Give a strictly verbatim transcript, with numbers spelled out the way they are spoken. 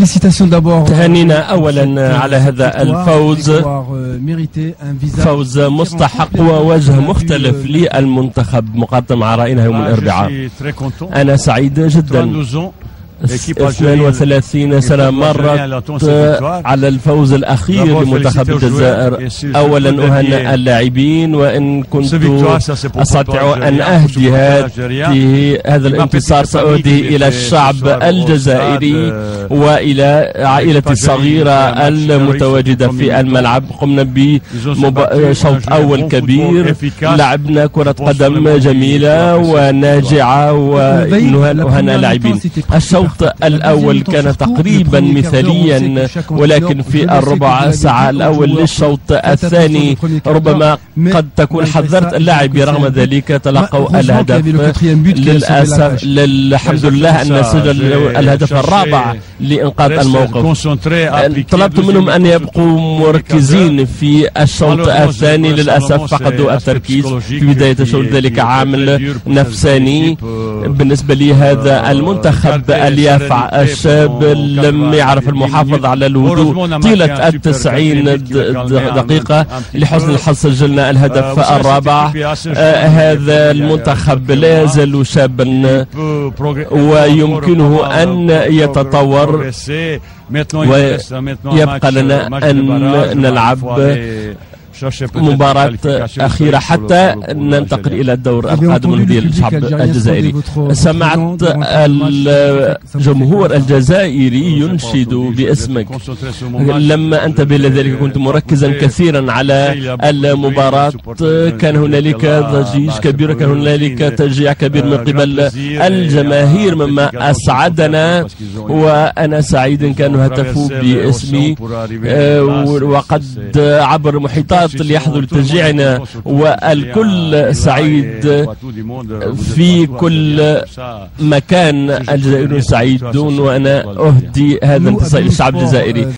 تهانينا أولا على هذا الفوز، فوز مستحق ووجه مختلف للمنتخب مقارنة مع رأينا يوم الأربعاء. أنا سعيد جدا. اثنين وثلاثين سنة مرت على الفوز الأخير لمنتخب الجزائر. أولا أهنئ اللاعبين، وإن كنت أستطيع أن أهدي هذا الانتصار سأهديه إلى الشعب الجزائري وإلى عائلتي الصغيرة المتواجدة في الملعب. قمنا بشوط أول كبير، لعبنا كرة قدم جميلة وناجعة، وأهنئ اللاعبين. الشوط الأول كان تقريبا مثاليا، ولكن في الربع ساعة الأول للشوط الثاني ربما قد تكون حذرت اللاعب، رغم ذلك تلقوا الهدف. للأسف الحمد لله أن سجل الهدف الرابع لإنقاذ الموقف. طلبت منهم أن يبقوا مركزين في الشوط الثاني، للأسف فقدوا التركيز في بداية الشوط، ذلك عامل نفساني. بالنسبة لي هذا المنتخب اليافع الشاب لم يعرف المحافظة على الهدوء طيلة التسعين دقيقة. لحسن الحظ سجلنا الهدف الرابع. آه هذا المنتخب لا يزال شابا ويمكنه أن يتطور، ويبقى لنا أن نلعب مباراة أخيرة حتى ننتقل إلى الدور القادم ديال الشعب الجزائري. سمعت الجمهور الجزائري ينشد باسمك. لما انتبه لذلك كنت مركزا كثيرا على المباراة. كان هنالك ضجيج كبير، كان هنالك تشجيع كبير من قبل الجماهير، مما أسعدنا، وأنا سعيد كانوا هتفوا باسمي، وقد عبر محيطات ليحضروا لتشجيعنا، والكل سعيد في كل مكان. الجزائريون سعيدون، وأنا أهدي هذا الانتصار للشعب الجزائري.